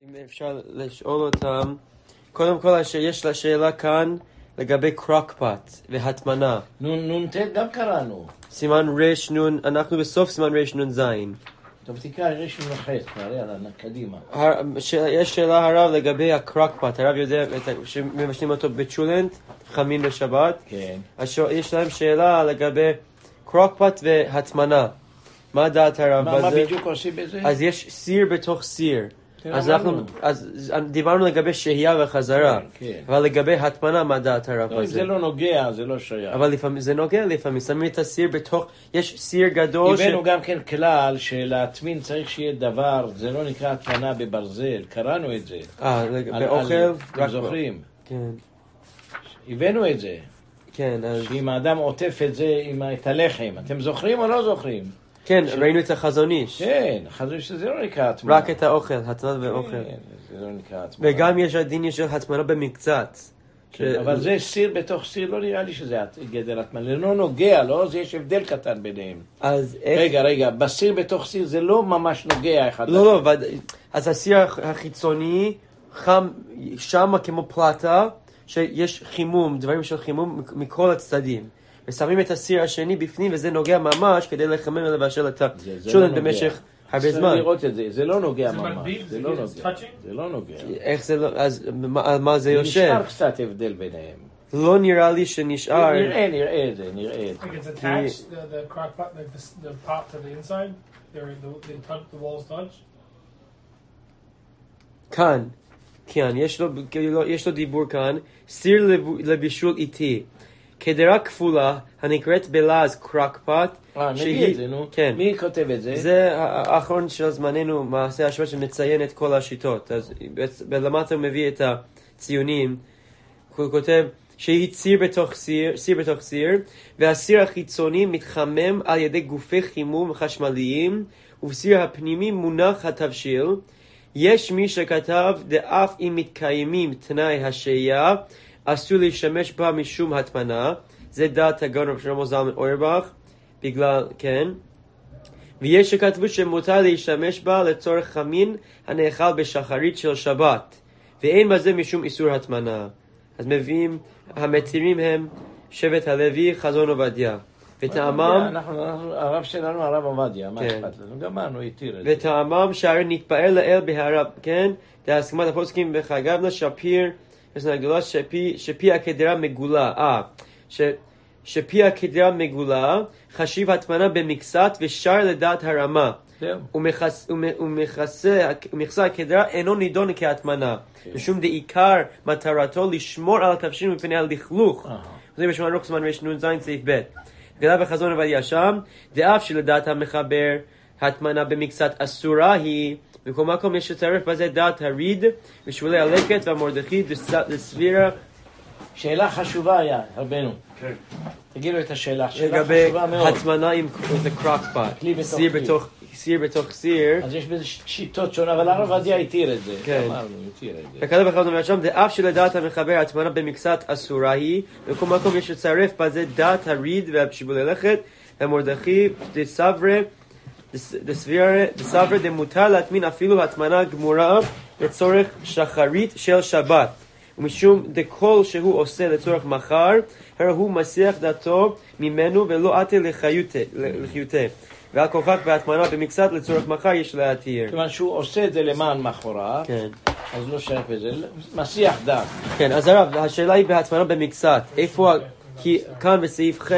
אם אפשר לשאול אותם, קודם כל יש לה שאלה כאן לגבי קרוקפט והטמנה. נון ת' גם קראנו. סימן רש נון, אנחנו בסוף סימן רש נון זין. טוב, תקרא רש נון ח' כבר, יאללה, קדימה. יש שאלה הרב לגבי הקרוקפט, הרב יודע שמבשלים אותו בצ'ולנט, חמין בשבת. כן. יש להם שאלה לגבי קרוקפט והטמנה. מה דעת הרב בזה? מה בדיוק עושים בזה? אז יש סיר בתוך סיר. אז דיברנו לגבי שהייה וחזרה, אבל לגבי הטמנה מה דעת הרב הזה? אם זה לא נוגע, זה לא שייך. אבל לפעמים זה נוגע, לפעמים שמים את הסיר בתוך, יש סיר גדול הבאנו גם כן כלל שלהטמין צריך שיהיה דבר, זה לא נקרא הטמנה בברזל, קראנו את זה. באוכל? אתם זוכרים? כן. הבאנו את זה. כן. שאם האדם עוטף את זה את הלחם, אתם זוכרים או לא זוכרים? כן, ראינו את החזון איש. כן, חזון איש זה לא נקרא הטמנה. רק את האוכל, הטמנה ואוכל. כן, זה לא נקרא הטמנה. וגם יש הדין של הטמנה במקצת. אבל זה סיר בתוך סיר, לא נראה לי שזה גדר הטמנה. זה לא נוגע, לא? זה יש הבדל קטן ביניהם. אז איך... רגע, בסיר בתוך סיר זה לא ממש נוגע אחד. לא, אז הסיר החיצוני חם שמה כמו פלטה, שיש חימום, דברים של חימום מכל הצדדים. ושמים את הסיר השני בפנים, וזה נוגע ממש כדי לחמם ולבשל את השולן במשך הרבה זמן. צריך לראות את זה, זה לא נוגע ממש. זה לא נוגע. זה לא נוגע. איך זה לא, אז מה זה יושב? נשאר קצת הבדל ביניהם. לא נראה לי שנשאר. נראה את זה. Like it's attached, the crock pot, like the pot to the inside, the walls touch. כאן, כן, יש לו דיבור כאן, סיר לבישול איטי. קדרה כפולה, הנקראת בלעז קרוקפט. נגיד את זה, נו. כן. מי כותב את זה? זה האחרון של זמננו, מעשה השוואה שמציין את כל השיטות. אז למטה הוא מביא את הציונים. הוא כותב שהיא סיר בתוך סיר, והסיר החיצוני מתחמם על ידי גופי חימום חשמליים, ובסיר הפנימי מונח התבשיל. יש מי שכתב, דאף אם מתקיימים תנאי השהייה, אסור להשתמש בה משום הטמנה. זה דעת הגאון רב שלמה זלמן אוירבך, בגלל, כן. ויש שכתבו שמותר להשתמש בה לצורך חמין הנאכל בשחרית של שבת, ואין בזה משום איסור הטמנה. אז מביאים, המתירים הם שבט הלוי, חזון עובדיה. וטעמם... הרב שלנו, הרב עובדיה, מה אכפת לנו? גמרנו, התיר את זה. וטעמם שהרי נתפעל לאל בהרב, כן? להסכמת הפוסקים בחגבנה שפיר, יש לנו גדולה שפי הקדרה מגולה. שפי הקדרה מגולה, חשיב הטמנה במקצת ושר לדעת הרמה. ומכסה הקדרה אינו נידון כהטמנה. משום דעיקר מטרתו לשמור על התבשיל מפני הלכלוך. זה בשמן רוח זמן רש נון זין סעיף ב'. כתב בחזון עובדיה שם, דאף שלדעת המחבר הטמנה במקצת אסורה היא, בכל מקום יש לצרף בזה דעת הריד ושולי הלקט והמורדכי לסבירה. שאלה חשובה היה, רבנו. תגידו את השאלה, שאלה לגבי חשובה מאוד. הטמנה עם קרוקפט, סיר בתוך סיר. אז יש בזה שיטות שונות, אבל הרב עובדיה התיר את זה. כן. אמרנו, התיר את זה. וכתב בחזון עובדיה שם, דאף שלדעת המחבר הטמנה במקצת אסורה היא, בכל מקום יש לצרף בזה דעת הריד והשיבולי לכת והמורדכי דסברה דמותר להטמין אפילו הטמנה גמורה לצורך שחרית של שבת, ומשום דכל שהוא עושה לצורך מחר, הרי הוא מסיח דעתו ממנו ולא עתה לחיותה, ועל כל כך בהטמנה במקצת לצורך מחר יש להתיר. כיוון שהוא עושה את זה למען מחרה, כן. אז לא שייך בזה, מסיח דעת. כן, אז הרב, השאלה היא בהטמנה במקצת, איפה, כי כאן בסעיף ח'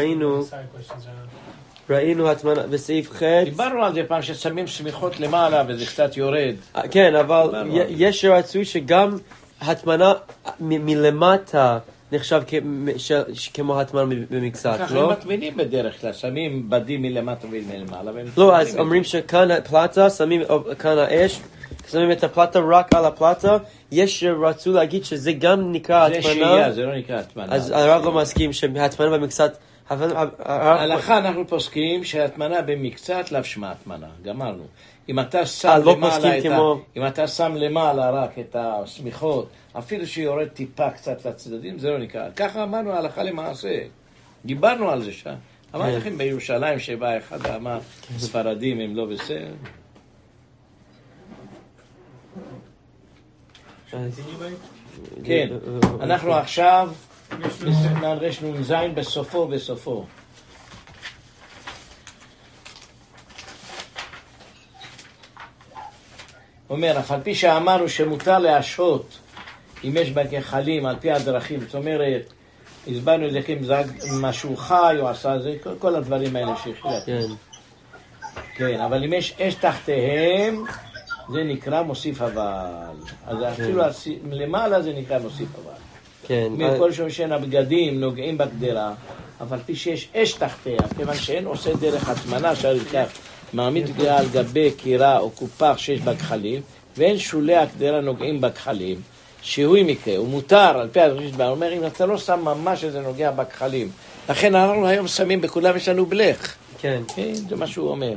ראינו הטמנה בסעיף ח'. דיברנו על זה פעם ששמים סמיכות למעלה וזה קצת יורד. כן, אבל יש שרצוי שגם הטמנה מלמטה נחשב כמו הטמנה במקצת, לא? ככה הם מטמינים בדרך כלל, שמים בדים מלמטה ומלמעלה. לא, אז אומרים שכאן הפלטה, שמים כאן האש, שמים את הפלטה רק על הפלטה, יש שרצו להגיד שזה גם נקרא הטמנה. זה שהייה, זה לא נקרא הטמנה. אז הרב לא מסכים שהטמנה במקצת... ההלכה אנחנו פוסקים שההטמנה במקצת לאו שמה הטמנה, גמרנו. אם אתה שם למעלה רק את הסמיכות, אפילו שיורד טיפה קצת לצדדים, זה לא נקרא. ככה אמרנו ההלכה למעשה. דיברנו על זה שם. אמרתי לכם בירושלים שבא אחד אמר, ספרדים הם לא בסדר. כן, אנחנו עכשיו נרש נ"ז בסופו. אומר, אף על פי שאמרנו שמותר להשהות אם יש בגחלים על פי הדרכים, זאת אומרת, הסברנו את זה משהו חי או עשה זה, כל הדברים האלה שהחלט. כן, אבל אם יש אש תחתיהם, זה נקרא מוסיף אבל. אז אפילו למעלה זה נקרא מוסיף אבל. כן. מכל שאין הבגדים נוגעים בגדרה, אבל פי שיש אש תחתיה, כיוון שאין עושה דרך הטמנה שהרכב מעמיד גדרה על גבי קירה או קופה שיש בגחלים, ואין שולי הגדרה נוגעים בגחלים, שהוא מקרה, הוא מותר על פי הדרישת בה, אומר, אם אתה לא שם ממש שזה נוגע בגחלים, לכן אנחנו היום שמים בכולם, יש לנו בלך. כן. זה מה שהוא אומר.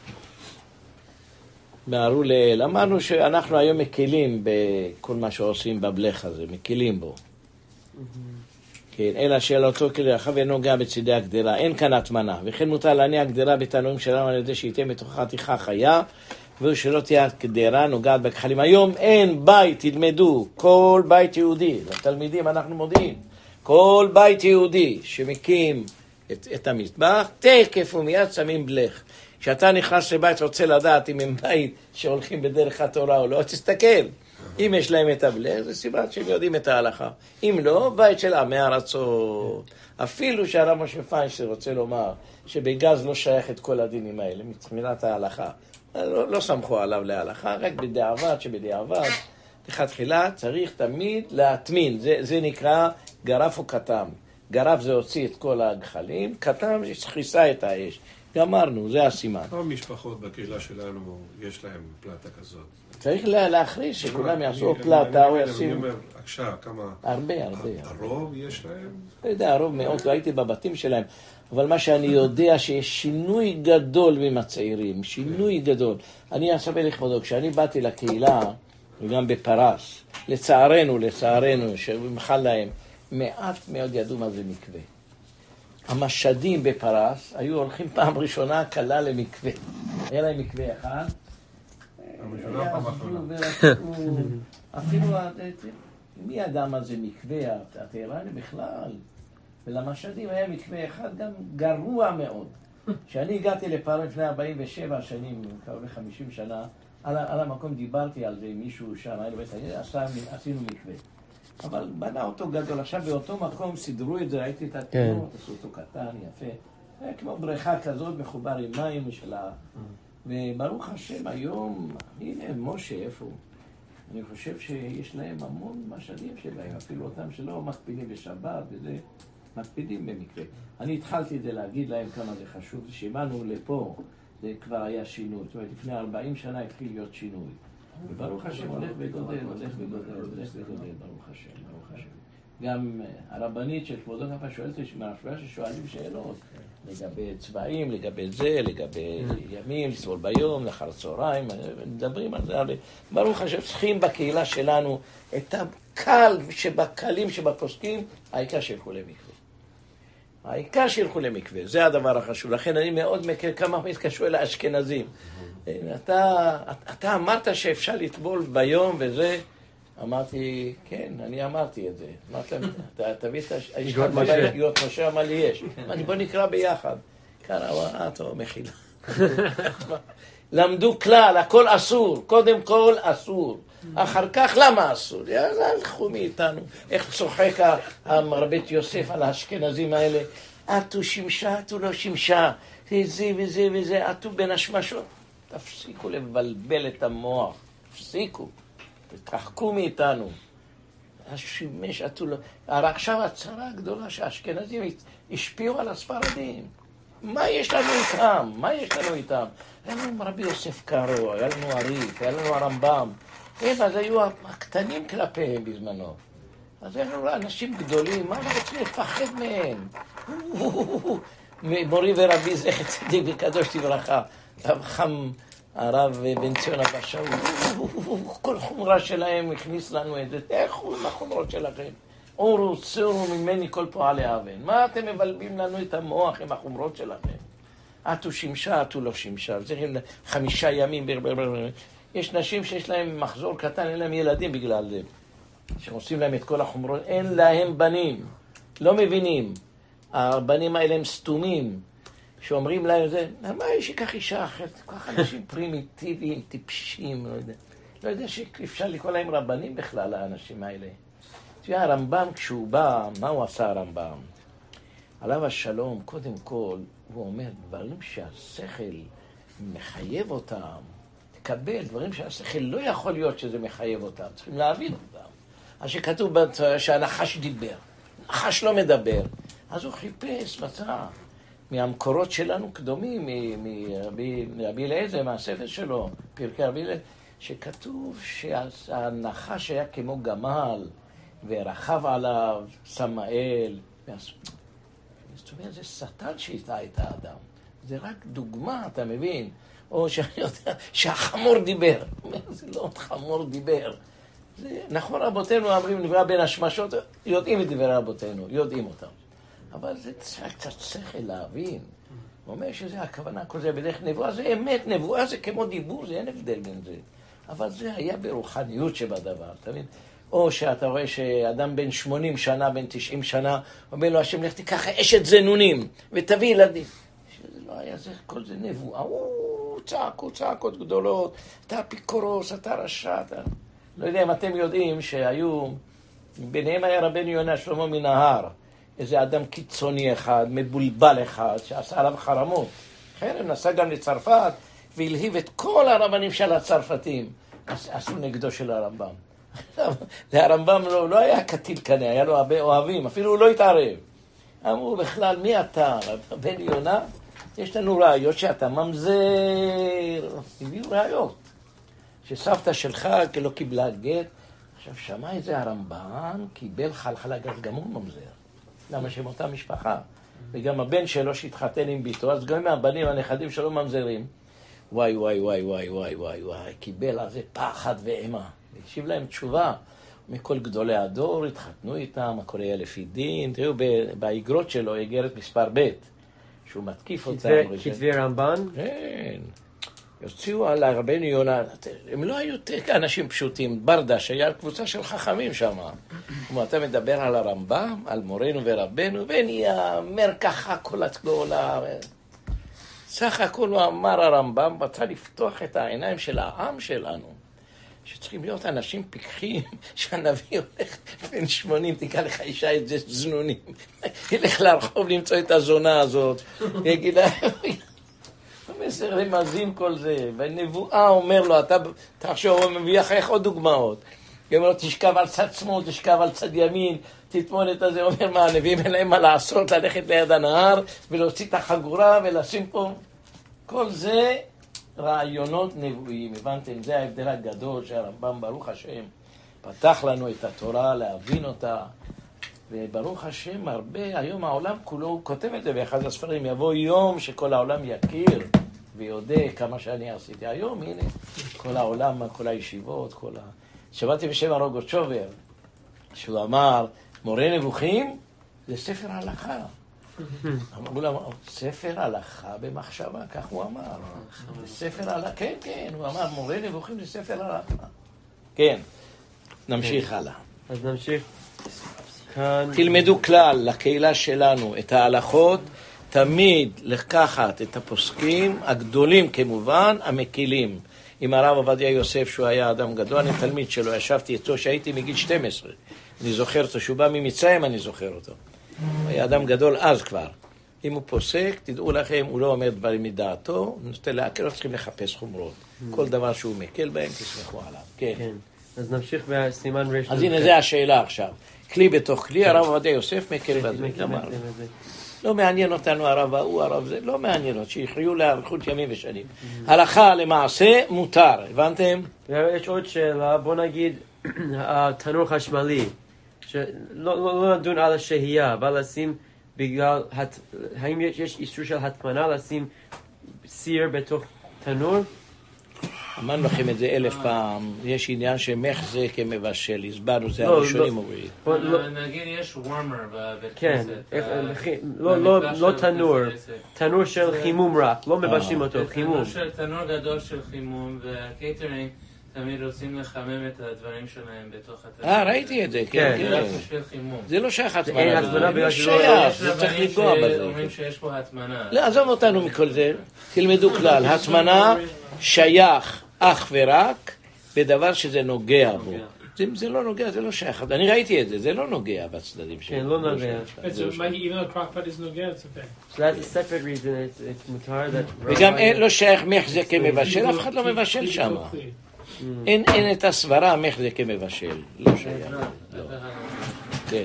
בערו לאל, אמרנו שאנחנו היום מקלים בכל מה שעושים בבלך הזה, מקלים בו. כן, אלא שאל אותו כלי רחב ונוגע בצדי הגדרה, אין כאן הטמנה, וכן מותר להניע הגדרה בתנועים שלנו על ידי שייתן בתוך חתיכה חיה, ושלא תהיה הגדרה נוגעת בכחלים. היום אין בית, תלמדו, כל בית יהודי, לתלמידים אנחנו מודיעים, כל בית יהודי שמקים את המטבח, תקף ומיד שמים בלך. כשאתה נכנס לבית רוצה לדעת אם הם בית שהולכים בדרך התורה או לא, תסתכל. אם יש להם את הבלך, זה סיבה שהם יודעים את ההלכה. אם לא, בית של עמי ארצות. אפילו שהרב משה פיינשטיין רוצה לומר שבגז לא שייך את כל הדינים האלה, מתחילת ההלכה. לא סמכו עליו להלכה, רק בדיעבד שבדיעבד, לכתחילה צריך תמיד להטמין. זה נקרא גרף או כתם. גרף זה הוציא את כל הגחלים, כתם זה שכיסה את האש. גמרנו, זה הסימן. כמה משפחות בקהילה שלנו יש להם פלטה כזאת? צריך להכריז שכולם יעשו פלטה או ישים... אני אומר, עכשיו, כמה... הרבה. הרוב יש להם? לא יודע, הרוב מאוד, לא הייתי בבתים שלהם, אבל מה שאני יודע שיש שינוי גדול עם הצעירים, שינוי גדול. אני אספר לכבודו, כשאני באתי לקהילה, וגם בפרס, לצערנו, שמחל להם, מעט מאוד ידעו מה זה מקווה. המשדים בפרס היו הולכים פעם ראשונה קלה למקווה. היה להם מקווה אחד. אפילו מי ידע מה זה מקווה? התיראני בכלל. ולמשדים היה מקווה אחד גם גרוע מאוד. כשאני הגעתי לפרס לפני 47 שנים, קרוב ל-50 שנה, על המקום דיברתי על זה עם מישהו שם, עשינו מקווה. אבל בנה אותו גדול. עכשיו באותו מקום סידרו את זה, ראיתי את התמונות, עשו אותו קטן, יפה. היה כמו בריכה כזאת, מחובר עם מים משלה. וברוך השם, היום, הנה, משה, איפה הוא? אני חושב שיש להם המון משאבים שבהם, אפילו אותם שלא מקפידים בשבת, וזה מקפידים במקרה. אני התחלתי את זה להגיד להם כמה זה חשוב, כשבאנו לפה, זה כבר היה שינוי. זאת אומרת, לפני 40 שנה התחיל להיות שינוי. וברוך השם הולך וגודל, ברוך השם. גם הרבנית של כבודו כפה שואלת מהשוואה ששואלים שאלות לגבי צבעים, לגבי זה, לגבי ימים, לסבול ביום, לאחר צהריים, מדברים על זה. ברוך השם, צריכים בקהילה שלנו את הקל שבקלים שבפוסקים, העיקר שילכו למקווה. זה הדבר החשוב. לכן אני מאוד מכיר כמה מתקשרו אל האשכנזים. אתה אמרת שאפשר לטבול ביום וזה, אמרתי, כן, אני אמרתי את זה. אמרת, תביא את יגות משה, אמר לי יש. אמרתי, בוא נקרא ביחד. כאן, טוב, מחילה. למדו כלל, הכל אסור, קודם כל אסור. אחר כך, למה אסור? הלכו מאיתנו. איך צוחק הרבית יוסף על האשכנזים האלה? אתו שימשה, אתו לא שימשה. זה וזה, אתו בין השמשות. תפסיקו לבלבל את המוח, תפסיקו, תתרחקו מאיתנו. השימש, עכשיו הצרה הגדולה שהאשכנזים השפיעו על הספרדים. מה יש לנו איתם? היה לנו רבי יוסף קארו, היה לנו הריף, היה לנו הרמב"ם. אז היו הקטנים כלפיהם בזמנו. אז היו לנו אנשים גדולים, מה אנחנו רוצים לפחד מהם? מורי ורבי זכר צדיק וקדוש תברכה. חם הרב בן ציון אבא שאול, כל חומרה שלהם הכניס לנו את זה. איך הוא עם החומרות שלכם? אורו צורו ממני כל פועלי אבן. מה אתם מבלבים לנו את המוח עם החומרות שלכם? אתו שימשה, אתו לא שימשה. צריכים 5 ימים. יש נשים שיש להם מחזור קטן, אין להם ילדים בגלל זה. שעושים להם את כל החומרות, אין להם בנים, לא מבינים. הבנים האלה הם סתומים, שאומרים להם זה, מה יש שכך אישה אחרת? כל כך אנשים פרימיטיביים, טיפשים, לא יודע שאפשר לקרוא להם רבנים בכלל, האנשים האלה. תראה, הרמב"ם כשהוא בא, מה הוא עשה הרמב"ם? עליו השלום, קודם כל, הוא אומר דברים שהשכל מחייב אותם, תקבל דברים שהשכל לא יכול להיות שזה מחייב אותם, צריכים להבין אותם. אז שכתוב שהנחש דיבר, נחש לא מדבר, אז הוא חיפש, מצא, מהמקורות שלנו קדומים, מרבי אליעזר, מהספר שלו, פרקי רבי אליעזר, שכתוב שהנחש היה כמו גמל, ורחב עליו סמאל. זאת אומרת, זה שטן שהטעה את האדם. זה רק דוגמה, אתה מבין? או שאני יודע שהחמור דיבר. זה לא חמור דיבר. נכון, רבותינו אומרים, נברא בין השמשות, יודעים את דברי רבותינו, יודעים אותם. אבל זה צריך קצת שכל להבין. הוא אומר שזה הכוונה, כל זה בדרך נבואה, זה אמת, נבואה זה כמו דיבור, זה אין הבדל בין זה. אבל זה היה ברוחניות שבדבר, אתה מבין? או שאתה רואה שאדם בן 80 שנה, בן 90 שנה, אומר לו, השם, לך תיקח אשת זנונים, ותביא ילדים. שזה לא היה זה, כל זה נבואה. צעקות גדולות, אתה אפיקורוס, אתה רשע, אתה... לא יודע אם אתם יודעים שהיו, ביניהם היה רבנו יונה שלמה מנהר, איזה אדם קיצוני אחד, מבולבל אחד, שעשה עליו חרמות. חרם נסע גם לצרפת, והלהיב את כל הרבנים של הצרפתים. עשו נגדו של הרמב"ם. הרמב"ם לא היה קטיל כנראה, היה לו הרבה אוהבים, אפילו הוא לא התערב. אמרו בכלל, מי אתה? בן יונה? יש לנו ראיות שאתה ממזר. הביאו ראיות. שסבתא שלך לא קיבלה גט. עכשיו, שמע את זה הרמב"ם, קיבל חלחלה גז, גם הוא ממזר. למה שהם אותה משפחה. וגם הבן שלו שהתחתן עם ביתו, אז גם הבנים, הנכדים שלו ממזרים. וואי, קיבל על זה פחד ואימה. והשיב להם תשובה. מכל גדולי הדור התחתנו איתם, הכל היה לפי דין. תראו, באיגרות שלו, איגרת מספר ב', שהוא מתקיף אותם. כתבי רמב"ן? כן. יוציאו על רבנו יונה, הם לא היו אנשים פשוטים, ברדש, היה קבוצה של חכמים שם. כמו אתה מדבר על הרמב"ם, על מורנו ורבנו, ונהיה מרקחה כל התגולה. סך הכל הוא אמר הרמב"ם, רצה לפתוח את העיניים של העם שלנו, שצריכים להיות אנשים פיקחים, שהנביא הולך בן 80, תיקח לך אישה את זה זנונים, ילך לרחוב למצוא את הזונה הזאת, יגיד לה, המסר למזין כל זה, והנבואה אומר לו, אתה תחשוב, הוא מביא אחריך עוד דוגמאות, הוא אומר לו, תשכב על צד שמאל, תשכב על צד ימין, תטמון את הזה, אומר מה, הנביאים אין להם מה לעשות, ללכת ליד הנהר, ולהוציא את החגורה, ולשים פה, כל זה רעיונות נבואיים, הבנתם? זה ההבדל הגדול שהרמב"ם, ברוך השם, פתח לנו את התורה, להבין אותה, וברוך השם, הרבה, היום העולם כולו, הוא כותב את זה באחד הספרים, יבוא יום שכל העולם יכיר ויודע כמה שאני עשיתי. היום, הנה, כל העולם, כל הישיבות, כל ה... שמעתי בשם הרוגוצ'ובר, שהוא אמר, מורה נבוכים זה ספר הלכה. אמרו לה, ספר הלכה במחשבה, כך הוא אמר. זה ספר הלכה, כן, הוא אמר, מורה נבוכים זה ספר הלכה. כן, נמשיך הלאה. אז נמשיך. תלמדו כלל לקהילה שלנו את ההלכות, תמיד לקחת את הפוסקים הגדולים כמובן, המקילים. עם הרב עובדיה יוסף שהוא היה אדם גדול, אני תלמיד שלו, ישבתי איתו שהייתי מגיל 12. אני זוכר אותו, שהוא בא ממצרים, אני זוכר אותו. הוא היה אדם גדול אז כבר. אם הוא פוסק, תדעו לכם, הוא לא אומר דברים מדעתו, הוא נותן להכיר, לא צריכים לחפש חומרות. כל דבר שהוא מקל בהם, תסמכו עליו. כן. אז נמשיך בסימן רש. אז הנה, זה השאלה עכשיו. כלי בתוך כלי, הרב עובדיה יוסף מקל בזה. לא מעניין אותנו הרב ההוא, הרב זה, לא מעניין אותנו, שיחיו לאריכות ימים ושנים. הלכה למעשה מותר, הבנתם? יש עוד שאלה, בוא נגיד, התנור חשמלי, לא נדון על השהייה, אבל לשים בגלל, האם יש איסור של הטמנה לשים סיר בתוך תנור? אמרנו לכם את זה 1000 פעם, יש עניין שמח זה כמבשל, הסברנו, זה הראשונים אומרים. נגיד יש וורמר בבית כן, כנסת. לא תנור, תנור של חימום רק, לא מבשלים אותו, חימום. תנור גדול של חימום, והקייטרינג תמיד רוצים לחמם את הדברים שלהם בתוך התנור. ראיתי את זה, כן. כן. זה רק בשביל חימום. זה לא שייך אין הטמנה. הטמנה בגלל זה שלא- שייך, יש זה צריך רבנים לגוע בזה. שאומרים שיש פה הטמנה. לא, עזוב אותנו מכל זה. תלמדו כלל. הטמנה שייך אך ורק בדבר שזה נוגע בו. זה לא נוגע, זה לא שייך. אני ראיתי את זה, זה לא נוגע בצדדים שלו. כן, לא נוגע. So, even though crock pot is no good, it's okay. So that's a separate reason it's mutar that... וגם לא שייך מחזק כמבשל, אף אחד לא מבשל שם. אין את הסברה מחזק כמבשל. לא שייך. לא. כן.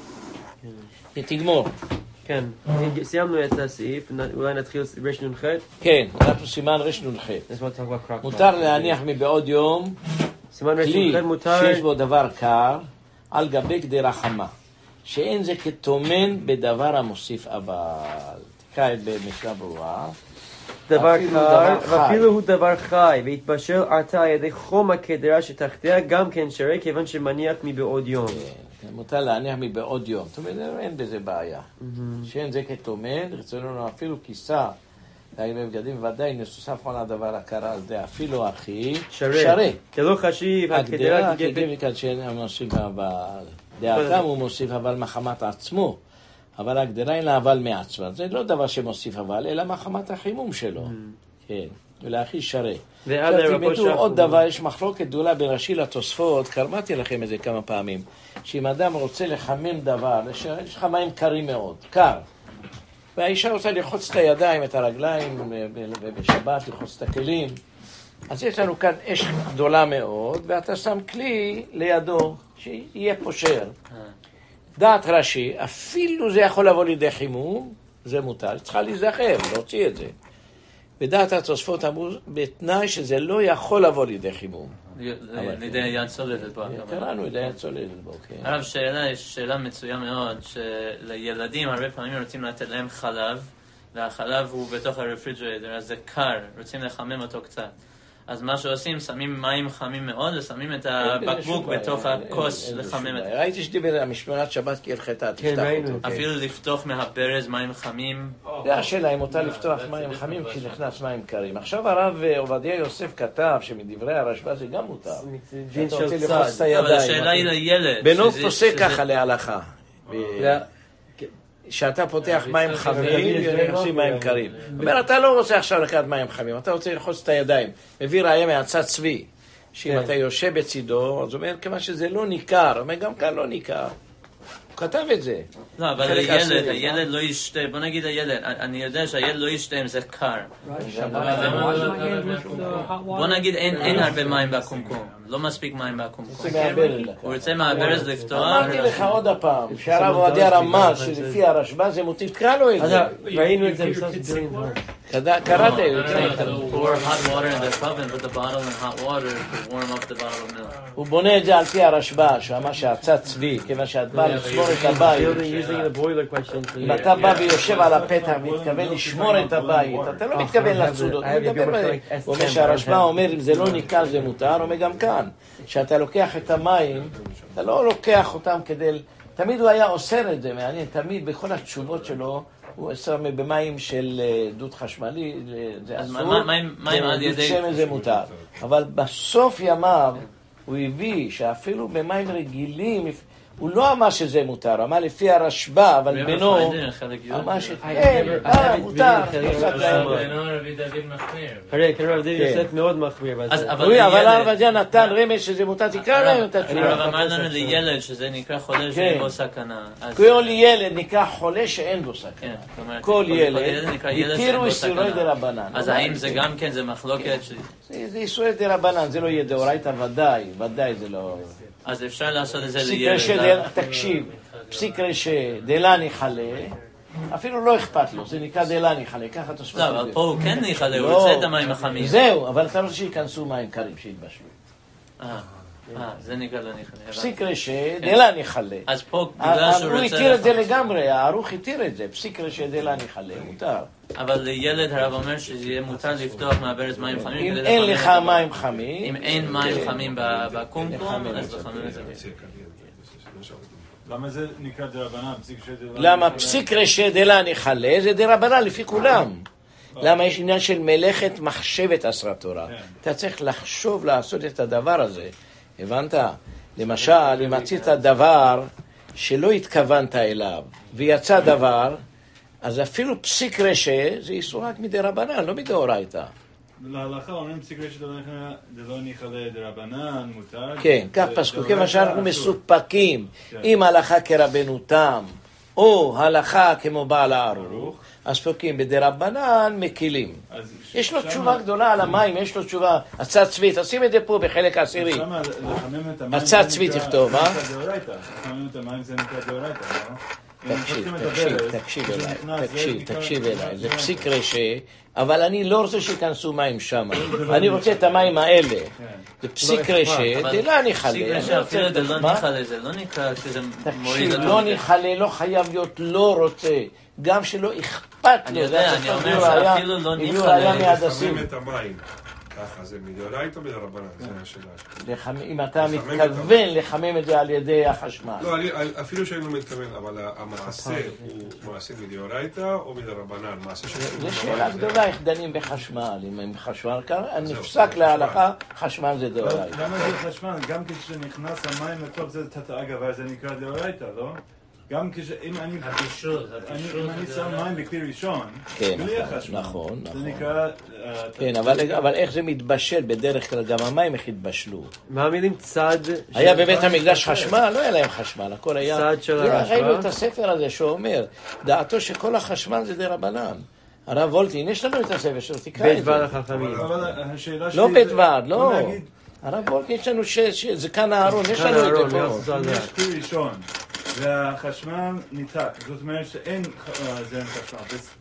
תגמור. כן, סיימנו את הסעיף, אולי נתחיל רש נ"ח. כן, אנחנו סימן רש נ"ח. Let's talk about crock pot. מותר להניח מבעוד יום סימן רש כלי נ"ח מותר... שיש בו דבר קר על גבי גדרה חמה, שאין זה כתומן בדבר המוסיף אבל. תקרא את במשנה ברורה. דבר אפילו קר, דבר חי. ואפילו הוא דבר חי, והתבשל עתה על ידי חום הקדרה שתחתיה גם כן שרי, כיוון שמניח מבעוד יום. כן, מותר להניח מבעוד יום. זאת אומרת, אין בזה בעיה. שאין זה כתומן, רצוננו אפילו כיסה, להגיד בבגדים, ודאי נוסף על הדבר הקר על זה, אפילו הכי שרה. כלא חשיב, הגדרה הקדרה כגבי כגבי... מכאן שאין מוסיף אבל. דעתם הוא מוסיף אבל מחמת עצמו. אבל הגדרה אין לה אבל מעצמה. זה לא דבר שמוסיף אבל, אלא מחמת החימום שלו. כן, ולהכי שרה. עכשיו תלמדו עוד דבר, יש מחלוקת גדולה בין רש"י לתוספות, קרמתי לכם את זה כמה פעמים, שאם אדם רוצה לחמם דבר, יש לך מים קרים מאוד, קר, והאישה רוצה ללחוץ את הידיים, את הרגליים, ובשבת ללחוץ את הכלים, אז יש לנו כאן אש גדולה מאוד, ואתה שם כלי לידו, שיהיה פושר. דעת רש"י, אפילו זה יכול לבוא לידי חימום, זה מותר, צריכה להיזכר, להוציא את זה. בדעת התוספות אמרו, בתנאי שזה לא יכול לבוא לידי חימום. לידי יד צוללת בו. קראנו לידי יד צוללת בו, כן. הרב, שאלה מצויה מאוד, שלילדים הרבה פעמים רוצים לתת להם חלב, והחלב הוא בתוך הרפריג'רטור, אז זה קר, רוצים לחמם אותו קצת. אז מה שעושים, שמים מים חמים מאוד, ושמים את הבקבוק בתוך הכוס לחמם את זה. ראיתי שדיבר המשמרת שבת כהלכתה, תפתח אותו. אפילו לפתוח מהברז מים חמים. זה השאלה, אם אותה לפתוח מים חמים כשנכנס מים קרים. עכשיו הרב עובדיה יוסף כתב שמדברי הרשב"א זה גם מותר. דין אתה רוצה של ללחוץ את צד. הידיים. אבל השאלה היא לילד. בנו פוסק ככה להלכה. שאתה פותח מים זה חמים ונכנסים מים קרים. זאת אומרת, אתה לא רוצה עכשיו לקחת מים חמים, אתה רוצה ללחוץ את הידיים. מביא ראיה מהצד צבי, שאם אתה יושב בצידו, אז הוא אומר, כמה שזה לא ניכר, הוא אומר, גם כאן לא ניכר. הוא כתב את זה. לא, אבל הילד לא ישתה, בוא נגיד הילד, אני יודע שהילד לא ישתה אם זה קר. בוא נגיד אין הרבה מים בקומקום, לא מספיק מים בקומקום. הוא רוצה מהברז לפתוח. אמרתי לך עוד הפעם, שהרב עובדיה רמז שלפי הרשב"א זה מוטיב, תקרא לו את זה. ראינו את זה בסוף בדין. קראת את זה. Pour hot water in the cup and put the bottle in hot water to warm up the bottle of milk. הוא בונה את זה על פי הרשב"א, שאמר שהצד צבי, כיוון שאת באה לשמור את הבית. using the boiler question. אם אתה בא ויושב על הפתח ומתכוון לשמור את הבית, אתה לא מתכוון לצודות, הוא אומר שהרשב"א אומר אם זה לא ניכר זה מותר, הוא אומר גם כאן, שאתה לוקח את המים, אתה לא לוקח אותם כדי, תמיד הוא היה אוסר את זה, מעניין, תמיד בכל התשובות שלו, הוא אוסר במים של דוד חשמלי, זה אסור, ודוד שמן זה מותר, אבל בסוף ימיו הוא הביא שאפילו במים רגילים, הוא לא אמר שזה מותר, אמר לפי הרשב"א, אבל בנו אמר שכן, מותר. בנו רבי דוד מחמיר. הרי כנראה רבי יוסף מאוד מחמיר. אבל הרב עובדיה נתן רמז שזה מותר, תקרא להם את התשובה. הרב אמר לנו לילד שזה נקרא חולה שאין בו סכנה. כל ילד נקרא חולה שאין בו סכנה. כל ילד, התירו איסורי דרבנן. אז האם זה גם כן, זה מחלוקת? זה איסורי דרבנן, זה לא יהיה דאורייתא ודאי זה לא... אז אפשר לעשות את זה פסיק לילד. רשא, תקשיב, פסיק רשא דלה ניחלה, אפילו לא אכפת לו, זה נקרא דלה ניחלה, ככה תוספות. לא, אבל פה הוא כן ניחלה, הוא רוצה את המים החמים. זהו, אבל אתה רוצה שיכנסו מים קרים, שיתבשלו. זה נקרא לא ניחלה. פסיק רשא דלה ניחלה. אז פה בגלל שהוא הוא רוצה... התיר את זה לגמרי, הערוך התיר את זה, פסיק רשא דלה ניחלה, מותר. אבל לילד הרב אומר שיהיה מותר לפתוח מהברז מים חמים. אם אין לך מים חמים... אם אין מים חמים בקומקום, אז לחמם את זה. למה זה נקרא דרבנן? למה פסיק רשא דלה ניחלה זה דרבנן לפי כולם. למה יש עניין של מלאכת מחשבת עשרה תורה. אתה צריך לחשוב לעשות את הדבר הזה. הבנת? למשל, אם עשית דבר שלא התכוונת אליו, ויצא דבר, אז אפילו פסיק רשע, זה איסור רק מדי רבנן, לא מדאורייתא. להלכה אומרים פסיק רשע זה לא ניחלה דרבנן, מותר. כן, כך פסקו, כיוון שאנחנו מסופקים, אם הלכה כרבנו תם, או הלכה כמו בעל הערוך, אז פסוקים בדרבנן מקילים. יש לו תשובה גדולה על המים, יש לו תשובה, הצד צבי, תשים את זה פה בחלק העשירי. הצד צבי תכתוב, לחמם את המים זה נקרא דאורייתא, לא? תקשיב אליי, זה פסיק רשע, אבל אני לא רוצה שיכנסו מים שם, אני רוצה את המים האלה. זה פסיק רשע, דלה ניחלה. פסיק רשע, אפילו דלה ניחלה, זה לא נקרא שזה מוריד תקשיב, לא ניחלה, לא חייב להיות לא רוצה, גם שלא אכפת לו. אני יודע, אני אומר שאפילו לא ניחלה. לחמם את המים. ככה, זה מדאורייתא או מדרבנן? זה השאלה. אם אתה מתכוון לחמם את זה על ידי החשמל. לא, אפילו שאני לא מתכוון, אבל המעשה הוא מעשה מדאורייתא או מדרבנן? זו שאלה גדולה, איך דנים בחשמל. אם חשמל ככה, נפסק להלכה, חשמל זה דאורייתא. למה זה חשמל? גם כשנכנס המים לתוך זה תתאגב, זה נקרא דאורייתא, לא? גם אם אני שם מים בכלי ראשון, בלי החשמל, זה נקרא... כן, אבל איך זה מתבשל? בדרך כלל גם המים איך התבשלו. מה המילים צד? היה בבית המקדש חשמל? לא היה להם חשמל, הכל היה... צד של הרשב"א? ראינו את הספר הזה שאומר, דעתו שכל החשמל זה דרבנן. הרב וולטין, יש לנו את הספר שלו, תקרא את זה. בית ועד החכמים. לא בית ועד, לא. הרב וולטין, יש לנו זה כאן הארון, יש לנו את זה פה. יש כלי ראשון. והחשמל ניתק, זאת אומרת שאין חשמל,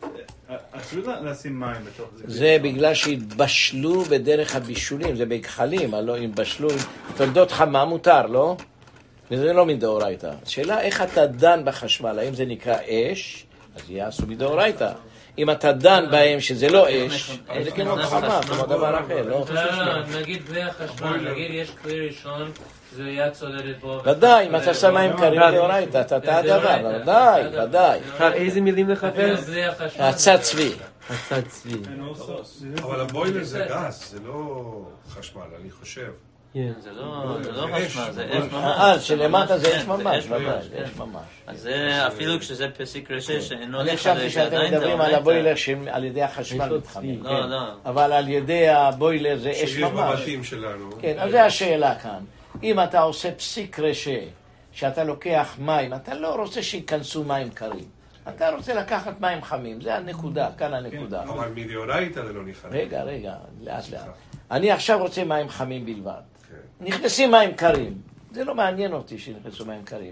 אסור לשים מים בתוך זה. זה בגלל שהתבשלו בדרך הבישולים, זה בכחלים, הלא התבשלו, תולדות חמה מותר, לא? וזה לא מדאורייתא. השאלה איך אתה דן בחשמל, האם זה נקרא אש, אז יעשו מדאורייתא. אם אתה דן בהם שזה לא אש, זה כן לא חמה, כמו דבר אחר, לא? נגיד בלי החשמל, נגיד יש כלי ראשון, זה יד צולדת בו. ודאי, אם אתה שם מים קרים דאורייתא, אתה הדבר, ודאי. איזה מילים לחפש? הצד צבי. הצד צבי. אבל הבוילר זה גס, זה לא חשמל, אני חושב. זה לא חשמל, זה אש ממש. שלמטה זה אש ממש, ודאי, זה אש ממש. אז זה אפילו כשזה פסיק רשע שאינו אני נחלה, חשבתי שאתם מדברים על הבוילר שעל ידי החשמל מתחמים, לא. אבל על ידי הבוילר זה אש שיש ממש. בבתים שלנו. כן, אז זה השאלה כאן. אם אתה עושה פסיק רשע, שאתה לוקח מים, אתה לא רוצה שיכנסו מים קרים. אתה רוצה לקחת מים חמים, זה הנקודה, כאן הנקודה. אבל מדאורייתא זה לא נכנס. רגע, לאט. אני עכשיו רוצה מים חמים בלבד. נכנסים מים קרים. זה לא מעניין אותי שנכנסו מים קרים.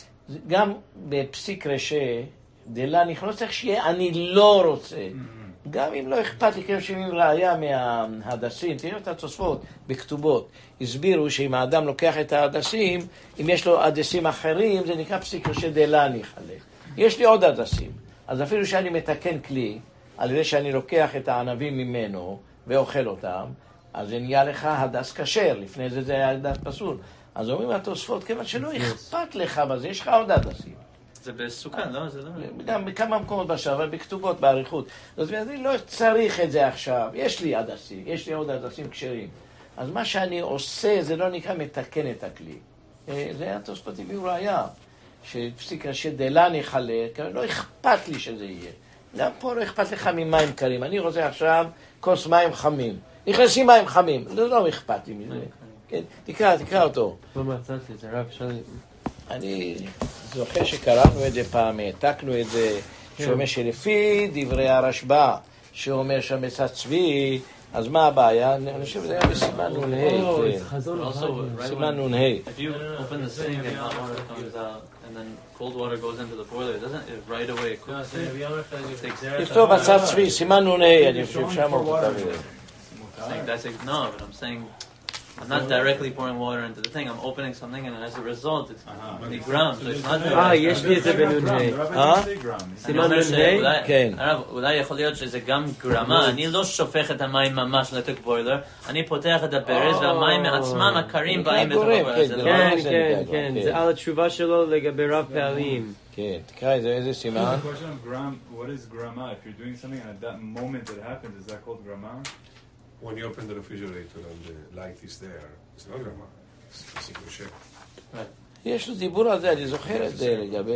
גם בפסיק רשע, דלה נכנס צריך שיהיה, אני לא רוצה. גם אם לא אכפת לי, כאילו שאם ראיה מההדסים, תראו את התוספות בכתובות, הסבירו שאם האדם לוקח את ההדסים, אם יש לו הדסים אחרים, זה נקרא פסיק רשע דלה ניחלה. יש לי עוד הדסים, אז אפילו שאני מתקן כלי, על ידי שאני לוקח את הענבים ממנו ואוכל אותם, אז זה נהיה לך הדס כשר, לפני זה היה הדס פסול. אז אומרים התוספות, כיוון שלא אכפת לך בזה, יש לך עוד הדסים. זה בסוכן, לא? זה לא... גם בכמה מקומות בשעה, אבל בכתובות, בעריכות. אז אני לא צריך את זה עכשיו. יש לי הדסים, יש לי עוד הדסים כשרים. אז מה שאני עושה, זה לא נקרא מתקן את הכלי. זה התוספות הביאו ראיה. שפסיק רשע דלה ניחלה, לא אכפת לי שזה יהיה. גם פה לא אכפת לך ממים קרים. אני רוצה עכשיו כוס מים חמים. נכנסים מים חמים. זה לא אכפת לי מזה. כן, תקרא אותו. לא מצאתי, זה רב שלי. אני זוכר שקראנו את זה פעם, העתקנו את זה, שאומר שלפי דברי הרשב"א, שאומר שם בצד צבי, אז מה הבעיה? אני חושב שזה היה בסימן נ"ה. סימן נ"ה. If you open the sink and hot water comes out, and then cold water goes into the boiler, doesn't it right away cooks it? תכתוב בצד צבי, סימן נ"ה, אני חושב שם הוא כתב את זה. No, but I'm saying I'm not directly pouring water into the thing. I'm opening something, and as a result, it's nigram. So it's not. יש לי את זה בנ"ה. סימן נ"ה? כן. הרב, אולי יכול להיות שזה גם גרמה. אני לא שופך את המים ממש לתוך בוילר. אני פותח את הברז, והמים מעצמם הקרים באים בתוך הברז. כן, כן, כן. זה על התשובה שלו לגבי רב פעלים. כן, תקרא את זה, איזה סימן? What is grama? If you're doing something and at that moment it happens, is that called grama? When you open the refrigerator and the light is there, it's not grama. It's physical shape. יש לו דיבור על זה, אני זוכר את זה לגבי...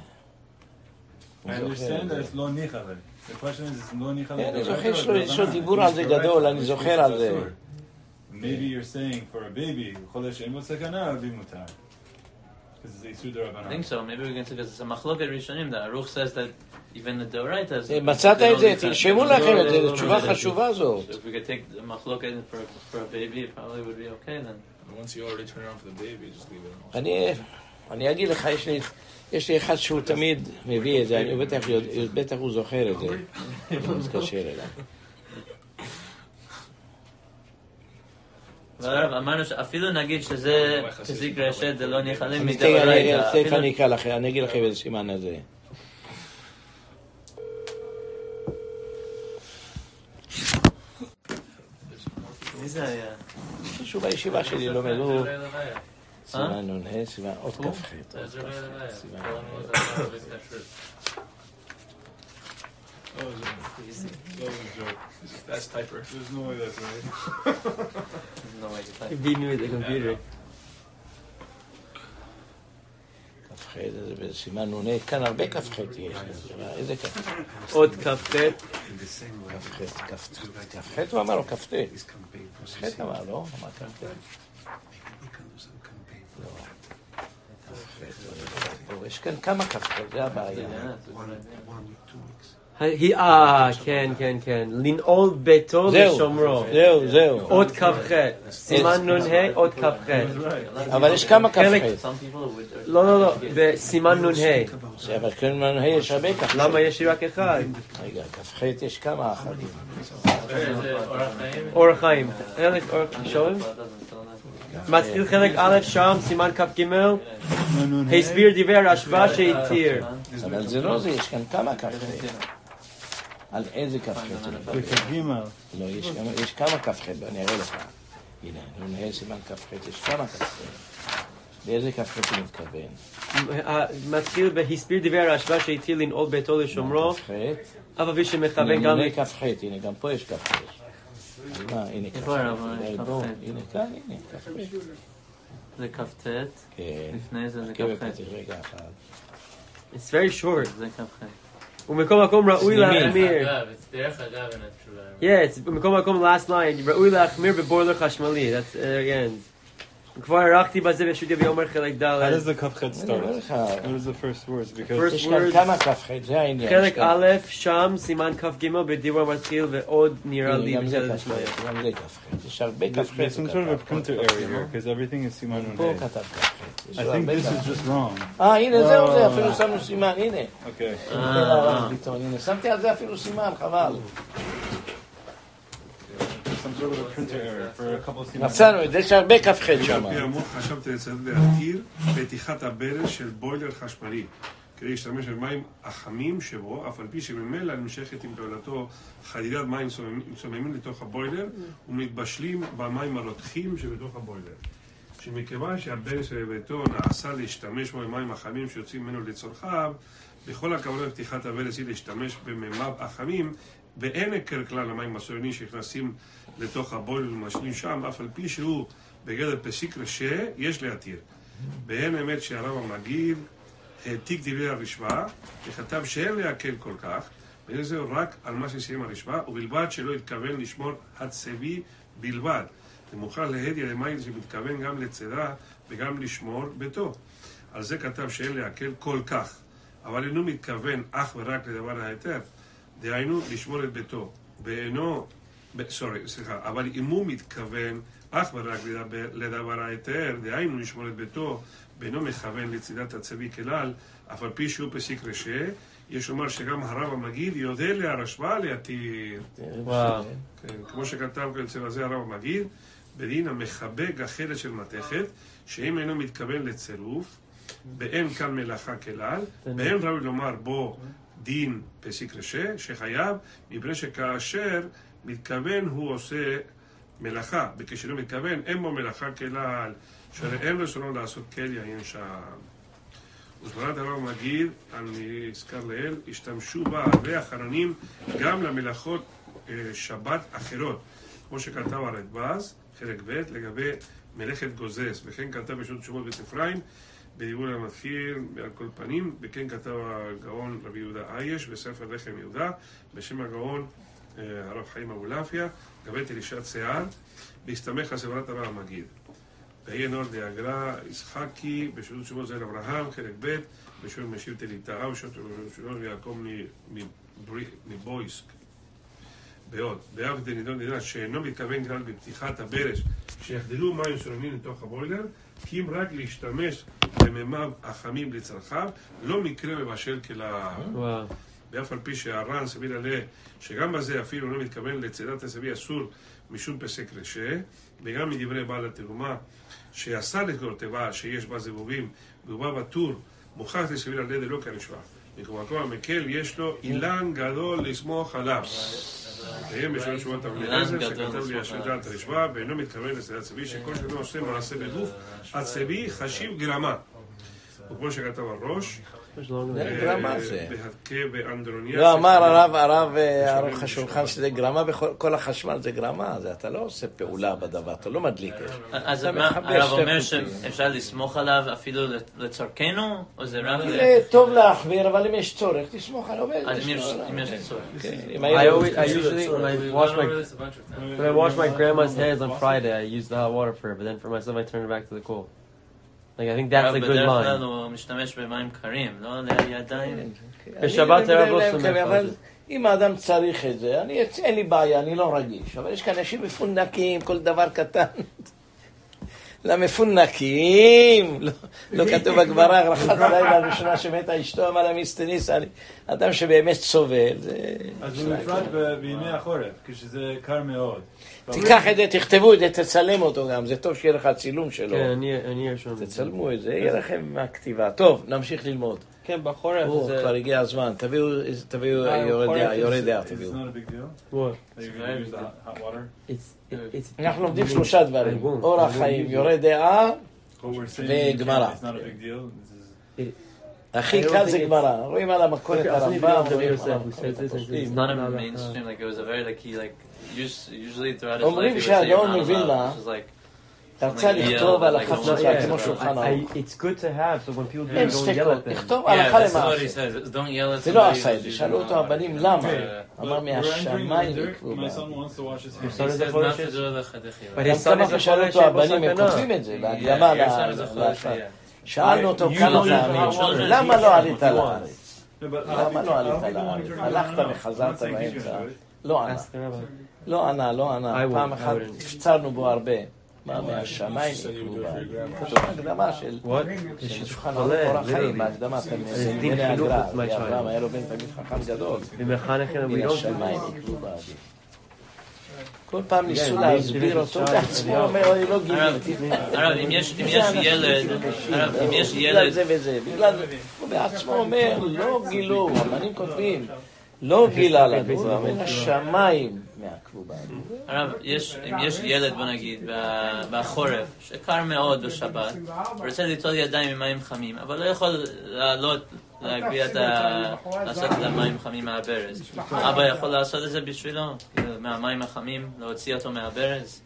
I understand that it's לא ניחא. The question is, it's לא ניחא. אני זוכר שיש לו דיבור על זה גדול, אני זוכר על זה. Maybe you're saying for a baby, חודש אין בו סכנה, אבל מותר. Because it's איסור דרבנן. I think so. Maybe we can say because it's a machloked rishonim. The Aruch says that even the Doraita. מצאת את זה, תרשמו לכם את זה, זו תשובה חשובה זאת. If we could take the machloked for a baby, it probably would be okay then. Once you already turn it on for the baby, just leave it on. אני אגיד לך, יש לי אחד שהוא תמיד מביא את זה, בטח הוא זוכר את זה. הוא מתקשר אליו. אבל אמרנו שאפילו נגיד שזה כזיק רשת, זה לא נחלים מדאורייתא. תכף אני אקרא לכם, אני אגיד לכם איזה סימן הזה. מי זה היה? מישהו בישיבה שלי לומדו סימן נ"ה, סימן עוד כ"ח. That's typer. There's no way that's right. No way to type. He knew the computer. כ"ח, זה בסימן נ"ה, כאן הרבה כ"ח יש. איזה כ"ח? עוד כ"ח. כ"ח הוא אמר או כ"ט? כ"ח אמר, לא? אמר כ"ט. יש כאן כמה כ"ח, זה הבעיה. כן, כן, כן. לנעול ביתו לשומרו. זהו. עוד כ"ח. סימן נ"ה, עוד כ"ח. אבל יש כמה כ"ח. לא. בסימן נ"ה. אבל כאן נ"ה יש הרבה כ"ח. למה יש לי רק אחד? רגע, כ"ח יש כמה אחדים. אורח חיים. שומעים? מתחיל חלק א' שם, סימן כ"ג. הסביר דברי הרשב"א שהתיר. אבל זה לא זה, יש כאן כמה כ"ח. על איזה כ"ח? לא, יש כמה כ"ח, אני אראה לך. הנה, נ"ה סימן כ"ח, יש כמה כ"ח. באיזה כ"ח הוא מתכוון? מתחיל בהסביר דברי הרשב"א שהתיר לנעול ביתו לשומרו. אבל מי שמכוון גם... הנה כ"ח, הנה גם פה יש כ"ח. הנה כ"ח. הנה כאן, הנה כ"ח. זה כ"ט. לפני זה כ"ח. רגע אחד. It's very short. זה כ"ח. ומקום מקום ראוי להחמיר. דרך אגב אין התשובה. Yes, במקום מקום last line, ראוי להחמיר בבוילר חשמלי. That's again. כבר ערכתי בזה פשוט יביא אומר חלק ד'. How does the kafchet start? What is the first words? Because יש כאן כמה כ"ח, זה העניין. חלק א', שם סימן כ"ג בדיבור מתחיל ועוד נראה לי בסדר דשמיא. גם זה כ"ח. יש הרבה כ"ח. there's some sort of a printer error here because everything is siman פה nunhe. כתב כ"ח. I think this is just wrong. הנה זהו זה, אפילו שמנו סימן, הנה. Okay. הנה, שמתי על זה אפילו סימן, חבל. Some sort of a printer error for a couple of siman. מצאנו את זה, יש הרבה כ"ח שם. על פי המוח חשבתי לצאת להתיר פתיחת הברז של בוילר חשמלי כדי להשתמש במים החמים שבו, אף על פי שממילא נמשכת עם פעולתו חדירת מים צוממים לתוך הבוילר ומתבשלים במים הרותחים שבתוך הבוילר. שמכיוון שהברז בביתו נעשה להשתמש בו במים החמים שיוצאים ממנו לצורכיו, בכל הכוונה בפתיחת הברז היא להשתמש במימיו החמים, ואין הכר כלל המים הסוערים שנכנסים לתוך הבוילר ומשלים שם, אף על פי שהוא בגדר פסיק רשע, יש להתיר. באין האמת שהרב המגיד העתיק דברי הרשב"א, וכתב שאין להקל כל כך, וזה רק על מה שסיים הרשב"א, ובלבד שלא התכוון לשמור הצבי בלבד. זה מוכר להדיא למים שמתכוון גם לצדה וגם לשמור ביתו. על זה כתב שאין להקל כל כך, אבל אינו מתכוון אך ורק לדבר ההיתר, דהיינו לשמור את ביתו, אבל אם הוא מתכוון אך ורק לדבר ההיתר, דהיינו לשמור את ביתו, ואינו מכוון לצדת הצבי כלל, אף על פי שהוא פסיק רשע, יש לומר שגם הרב המגיד יודע להרשב"א להתיר. וואו. כמו שכתב אצל הזה הרב המגיד, בדין המחבא גחלת של מתכת, שאם אינו מתכוון לצירוף, באין כאן מלאכה כלל, באין ראוי לומר בו דין פסיק רשע, שחייב, מפני שכאשר מתכוון הוא עושה מלאכה, וכשלא מתכוון אין בו מלאכה כלל, שהרי אין רצונו לעשות כל יין שם. וסברת הרב מגיד, אני אזכר לאל, השתמשו בה הרבה אחרונים גם למלאכות שבת אחרות, כמו שכתב הרדב"ז, חלק ב' לגבי מלאכת גוזס, וכן כתב בשו"ת תשובות בית אפרים, בדיבור המתחיל על כל פנים, וכן כתב הגאון רבי יהודה אייש בספר לחם יהודה, בשם הגאון הרב חיים אבולעפיה, לגבי תלישת שיער, להסתמך על סברת הרב מגיד. ויהיה נור דאגרא יצחקי בשו"ת תשובות זעיר אברהם, חלק ב' בשו"ת משיב תליטאה, בשו"ת תשובות ויעקב מבויסק. בעוד, באב דנידון דינה שאינו מתכוון כלל בפתיחת הברש שיחדלו מים סולמים לתוך הבוילר, כי אם רק להשתמש במימיו החמים לצרכיו, לא מקרה מבשל כלה. באף על פי שהר"ן סביר עליה שגם בזה אפילו לא מתכוון לצדת הסבי אסור משום פסק רשע, וגם מדברי בעל התרומה שאסר לקרוא תיבה שיש בה זבובים והוא בא בטור, מוכח לסביר עליה דלא כרשווה. מקום המקל יש לו אילן גדול לסמוך עליו. קיים בשביל תשובת אבליעזר שכתב לי השדרת הרשווה ואינו מתכוון לצדת צבי שכל שלא עושה מעשה בגוף הצבי חשיב גרמה. וכמו שכתב הראש גרמה זה באנדרוניה לא אמר הרב ערוך השולחן שזה גרמה וכל החשמל זה גרמה, אתה לא עושה פעולה בדבר, אתה לא מדליק. אז הרב אומר שאפשר לסמוך עליו אפילו לצורכנו או זה רק טוב להחביר, אבל אם יש צורך תסמוך עליו. אז אם יש צורך. I usually when I wash my grandma's hands on Friday I use the hot water for her, but then for myself I turn it back to the cold. Like I think that's a good בדרך כלל line. הוא משתמש במים קרים, לא לידיים. בשבת הרב לא סומך על אבל זה. אם האדם צריך את זה, אין לי בעיה, אני לא רגיש, אבל יש כאן אנשים מפונקים, כל דבר קטן. למפונקים, לא כתוב בגמרא, רחת הלילה הראשונה שמתה אשתו, אמר למסטניס, אדם שבאמת סובל. אז הוא בפרט בימי החורף, כשזה קר מאוד. תיקח את זה, תכתבו את זה, תצלם אותו גם, זה טוב שיהיה לך צילום שלו. כן, אני ארשום. תצלמו את זה, יהיה לכם מהכתיבה. טוב, נמשיך ללמוד. כן, בחורף זה... כבר הגיע הזמן, תביאו יורד דעה, תביאו. אנחנו לומדים שלושה דברים, אורח חיים, יורד דעה וגמרא. הכי קל זה גמרא, רואים על המכולת הרמב"ם, It's not a mainstream, like it was a very like he like usually throughout his life אומרים שהגאון מווילנה רצה לכתוב הלכה פשוטה כמו שולחן ערוך. It's good to have, so when people do אין it, don't yell ספקות, at them. לכתוב הלכה Yeah, that's what he למעשה. says. Don't yell at זה לא somebody עשה את who's זה, doing שאלו אותו הבנים למה? אמר מהשמיים יקבלו My בה. son wants to wash his Your hands. son He is a says not to Chodesh. do the But גם his son כמה is a ששאלו Chodesh, אותו הבנים, הם בסכנה. כותבים את זה, בהקדמה your son is a לאחר. Chodesh, yeah. שאלנו אותו כמה פעמים, למה לא עלית לארץ? למה לא עלית לארץ? הלכת וחזרת באמצע. לא ענה. לא ענה. פעם אחת הפצרנו בו הרבה. מה מהשמיים יקבלו בה. זאת הקדמה של שולחן ערוך אורח חיים, בהקדמה. דין חינוך אברהם היה לו בן תלמיד חכם גדול. מן השמיים יקבלו בה. כל פעם ניסו להסביר אותו, בעצמו אומר, אני לא גיליתי. הרב, אם יש ילד... בגלל זה וזה, הוא בעצמו אומר, לא גילו, הבנים כותבים, לא גילה לנו, מן השמיים מעקבו בנו. הרב, אם יש ילד, בוא נגיד, בחורף, שקר מאוד בשבת, ורוצה ליטול ידיים עם מים חמים, אבל לא יכול לעלות, להגביא לעשות את המים חמים מהברז. אבא יכול לעשות את זה בשבילו, מהמים החמים, להוציא אותו מהברז.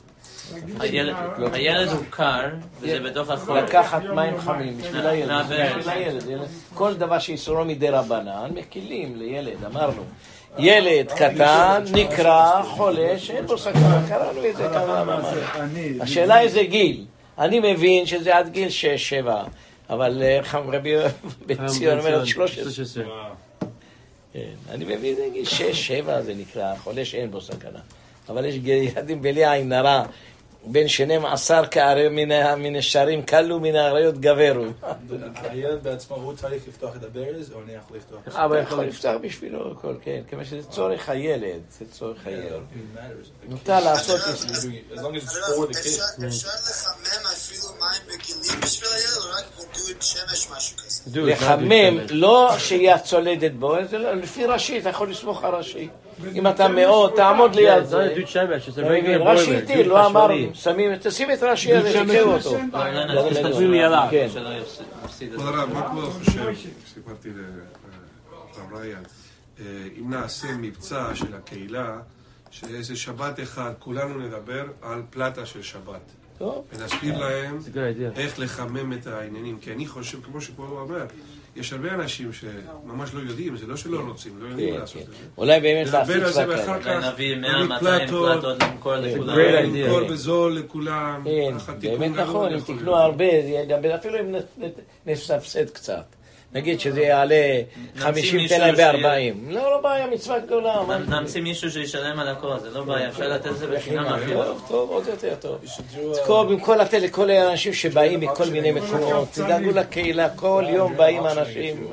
הילד הוא קר, וזה בתוך החורף. לקחת מים חמים בשביל הילד. כל דבר שיסורו מדי רבנן, מקילים לילד, אמרנו. ילד קטן, נקרא, חולה, שאין בו סכנה, קראנו את זה כמה ממש. השאלה איזה גיל. אני מבין שזה עד גיל 6-7, אבל רבי בציון אומר 13. אני מבין, זה גיל 6-7 זה נקרא, חולה שאין בו סכנה. אבל יש ילדים בלי עין הרע, בין 12 כארי מן השערים קלו מן האריות גברו. הילד בעצמו הוא צריך לפתוח את הברז או אני יכול לפתוח? אבא יכול לפתוח בשבילו הכל, כן, כמה שזה צורך הילד, זה צורך הילד. נוטה לעשות את זה. As long as it's for the kid. אפשר לחמם אפילו מים בגילים בשביל הילד או רק בדוד שמש משהו כזה? לחמם, לא שיהיה צולדת בו, זה לפי ראשי, אתה יכול לסמוך על ראשי. אם אתה מאוד, תעמוד ליד זה. דוד שמש, זה ראשי איתי, לא אמרנו, תשים את ראשי הזה, תקראו אותו. תסתכלים לי עליו. כבוד הרב, מה כבוד חושב, סיפרתי לרב ריין, אם נעשה מבצע של הקהילה, שאיזה שבת אחד כולנו נדבר על פלטה של שבת. ונסביר להם איך לחמם את העניינים, כי אני חושב, כמו שפה הוא אומר, יש הרבה אנשים שממש לא יודעים, זה לא שלא רוצים, לא יודעים לעשות את זה. אולי באמת להפיץ לכם. אולי נביא 100-200 פלטות למכור לכולם. למכור בזול לכולם. באמת נכון, אם תקנו הרבה, אפילו אם נספסד קצת. נגיד שזה יעלה 50 תן להם ב-40. לא בעיה, מצווה גדולה. נמציא מישהו שישלם על הכל, זה לא בעיה, אפשר לתת את זה בחינם אפילו. טוב, עוד יותר טוב. במקום לתת לכל האנשים שבאים מכל מיני מקומות, תדאגו לקהילה, כל יום באים אנשים.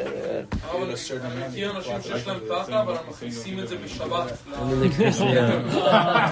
כי אנשים שיש להם פלטה, אבל אנחנו מכניסים את זה בשבת.